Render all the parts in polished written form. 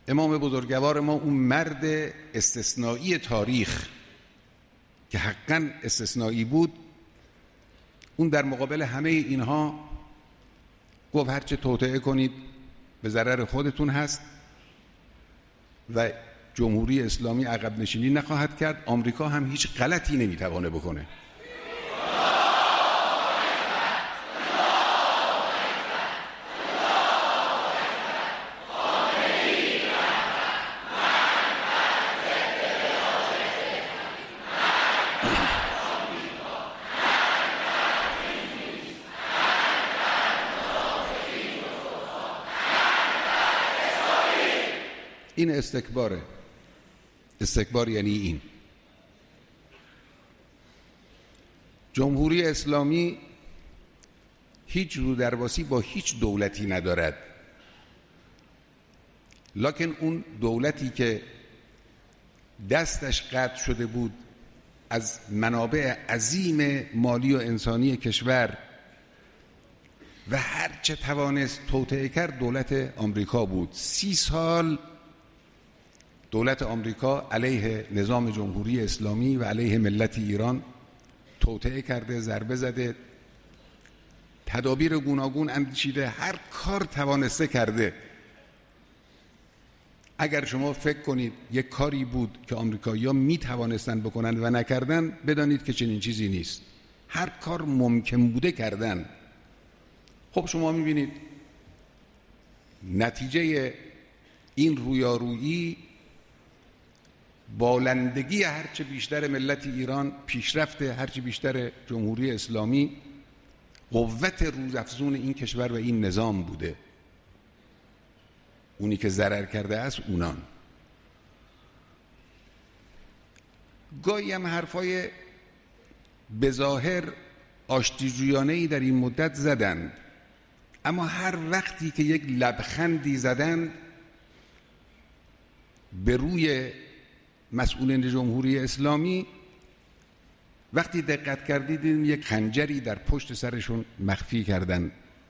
امام بزرگوار ما اون مرد استثنایی تاریخ که حقاً استثنایی بود، اون در مقابل همه اینها گفت هرچه توطئه کنید به ضرر خودتون هست و جمهوری اسلامی عقب نشینی نخواهد کرد. آمریکا هم هیچ غلطی نمیتوانه بکنه. این استکباره. استکبار یعنی این. جمهوری اسلامی هیچ رودرواسی با هیچ دولتی ندارد، لکن اون دولتی که دستش قطع شده بود از منابع عظیم مالی و انسانی کشور و هرچه توانست توطئه کرد دولت آمریکا بود. 30 سال دولت آمریکا علیه نظام جمهوری اسلامی و علیه ملت ایران توطئه کرده، ضربه زده، تدابیر گوناگون اندیشیده، هر کار توانسته کرده. اگر شما فکر کنید یک کاری بود که آمریکایی‌ها می توانستن بکنن و نکردن، بدانید که چنین چیزی نیست. هر کار ممکن بوده کردن. خب شما می بینید نتیجه این رویارویی بالندگی هرچه بیشتر ملت ایران، پیشرفت هرچه بیشتر جمهوری اسلامی، قوت روزافزون این کشور و این نظام بوده. اونی که ضرر کرده است اونان. گاهی هم حرفای بظاهر آشتیجویانه‌ای در این مدت زدند، اما هر وقتی که یک لبخندی زدند به روی مسئولین جمهوری اسلامی، وقتی دقت کردید دیدیم یک خنجری در پشت سرشون مخفی کردن.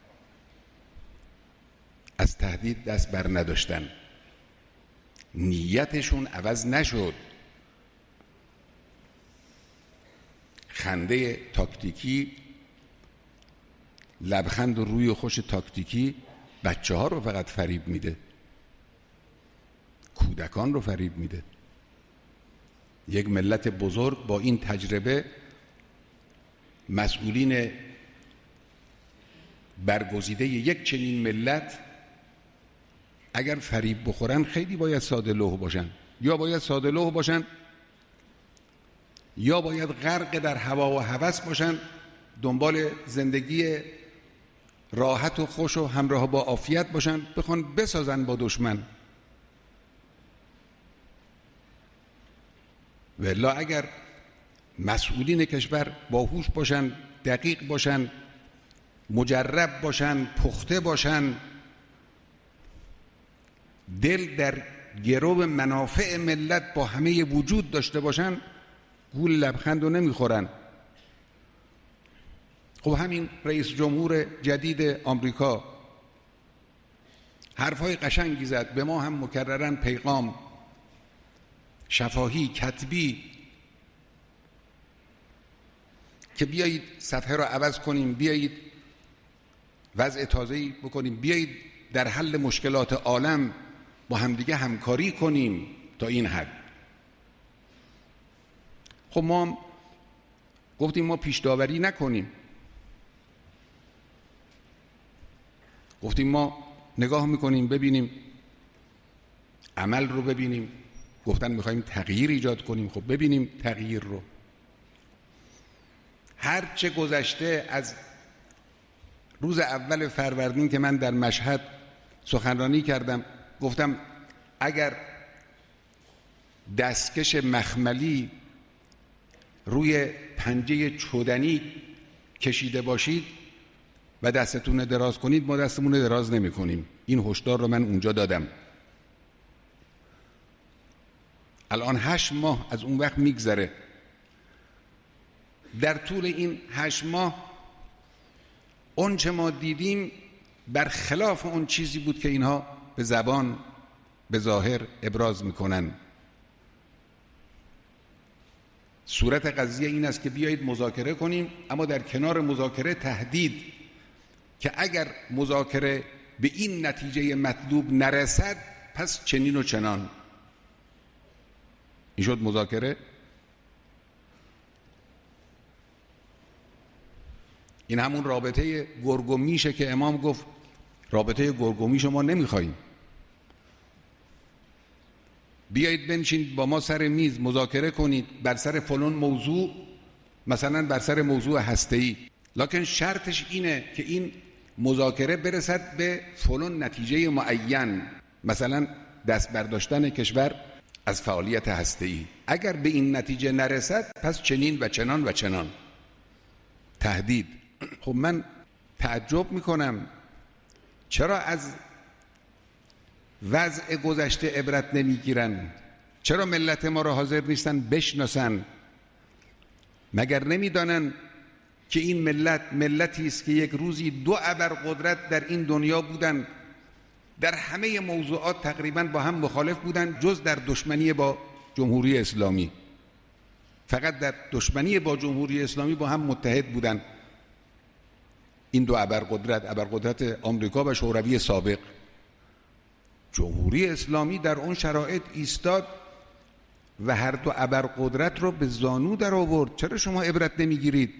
از تهدید دست بر نداشتن. نیتشون عوض نشد. خنده تاکتیکی، لبخند و روی خوش تاکتیکی بچه ها رو فقط فریب میده، کودکان رو فریب میده. یک ملت بزرگ با این تجربه، مسئولین برگزیده یک چنین ملت اگر فریب بخورن خیلی باید ساده لوح باشن. یا باید ساده لوح باشن یا باید غرق در هوا و هوس باشن، دنبال زندگی راحت و خوش و همراه با عافیت باشن، بخوان بسازن با دشمن. والا اگر مسئولین کشور باهوش باشن، دقیق باشن، مجرب باشن، پخته باشن، دل در گرو منافع ملت با همه وجود داشته باشن، گول لبخند رو نمیخورن. خب همین رئیس جمهور جدید آمریکا حرفای قشنگی زد، به ما هم مکررن پیغام شفاهی کتبی که بیایید صفحه رو عوض کنیم، بیایید وضع تازه‌ای بکنیم، بیایید در حل مشکلات عالم با همدیگه همکاری کنیم تا این حد. خب ما گفتیم ما پیش داوری نکنیم، گفتیم ما نگاه میکنیم ببینیم، عمل رو ببینیم. گفتن میخوایم تغییر ایجاد کنیم، خب ببینیم تغییر رو. هرچه گذشته از روز اول فروردین که من در مشهد سخنرانی کردم، گفتم اگر دستکش مخملی روی پنجه چودنی کشیده باشید و دستتون دراز کنید، ما دستمون دراز نمی کنیم. این هشدار رو من اونجا دادم. الان 8 ماه از اون وقت میگذره. در طول این 8 ماه اون چه ما دیدیم برخلاف اون چیزی بود که اینها به زبان به ظاهر ابراز میکنن. صورت قضیه این است که بیایید مذاکره کنیم، اما در کنار مذاکره تهدید که اگر مذاکره به این نتیجه مطلوب نرسد پس چنین و چنان. این شد مذاکره؟ این همون رابطه گرگ و میشه که امام گفت رابطه گرگ و میش ما نمیخوایم، بیایید بنشینید با ما سر میز مذاکره کنید بر سر فلان موضوع، مثلا بر سر موضوع هسته‌ای، لکن شرطش اینه که این مذاکره برسد به فلان نتیجه معین، مثلا دست برداشتن کشور از فعالیت هسته‌ای. اگر به این نتیجه نرسد پس چنین و چنان و چنان. تهدید. خب من تعجب میکنم چرا از وضع گذشته عبرت نمیگیرن؟ چرا ملت ما را حاضر نیستن بشناسن؟ مگر نمیدانن که این ملتی است که یک روزی دو ابرقدرت در این دنیا بودن، در همه موضوعات تقریبا با هم مخالف بودن جز در دشمنی با جمهوری اسلامی. فقط در دشمنی با جمهوری اسلامی با هم متحد بودن این دو ابرقدرت آمریکا و شوروی سابق. جمهوری اسلامی در اون شرایط ایستاد و هر دو ابرقدرت رو به زانو در آورد. چرا شما عبرت نمیگیرید؟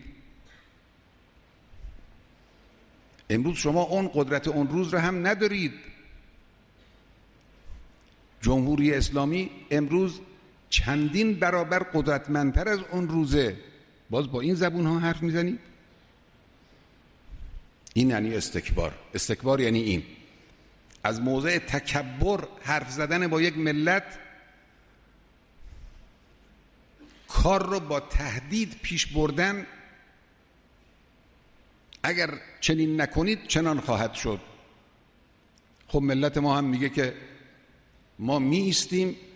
امروز شما اون قدرت اون روز رو هم ندارید. جمهوری اسلامی امروز چندین برابر قدرتمندتر از اون روزه، باز با این زبون ها حرف میزنید؟ این یعنی استکبار. استکبار یعنی این، از موضع تکبر حرف زدن با یک ملت، کار رو با تهدید پیش بردن. اگر چنین نکنید چنان خواهد شد. خب ملت ما هم میگه که ما می ایستیم